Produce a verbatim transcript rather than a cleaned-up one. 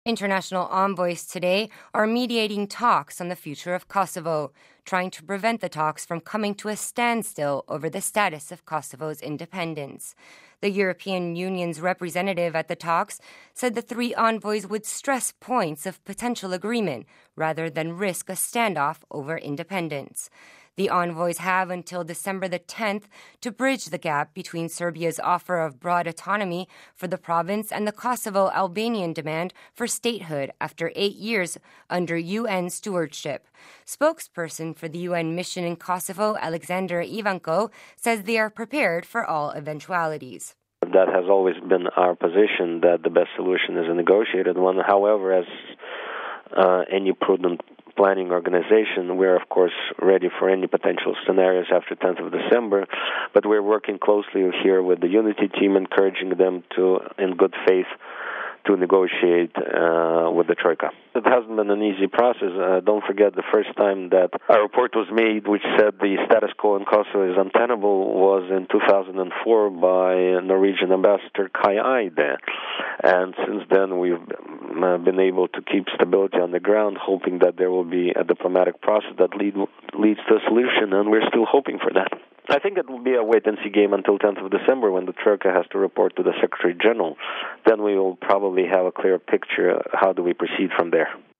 International envoys today are mediating talks on the future of Kosovo, trying to prevent the talks from coming to a standstill over the status of Kosovo's independence. The European Union's representative at the talks said the three envoys would stress points of potential agreement rather than risk a standoff over independence. The envoys have until December the tenth to bridge the gap between Serbia's offer of broad autonomy for the province and the Kosovo-Albanian demand for statehood after eight years under U N stewardship. Spokesperson for the U N mission in Kosovo, Alexander Ivanko, says they are prepared for all eventualities. That has always been our position, that the best solution is a negotiated one. However, as uh, any prudent planning organization, we're of course ready for any potential scenarios after tenth of December, but we're working closely here with the Unity team, encouraging them to, in good faith, to negotiate uh, with the Troika. It hasn't been an easy process. Uh, don't forget the first time that a report was made which said the status quo in Kosovo is untenable was in two thousand four by Norwegian Ambassador Kai Eide. And since then we've uh, been able to keep stability on the ground, hoping that there will be a diplomatic process that lead, leads to a solution, and we're still hoping for that. I think it will be a wait-and-see game until tenth of December when the Troika has to report to the Secretary General. Then we will probably have a clear picture how do we proceed from there.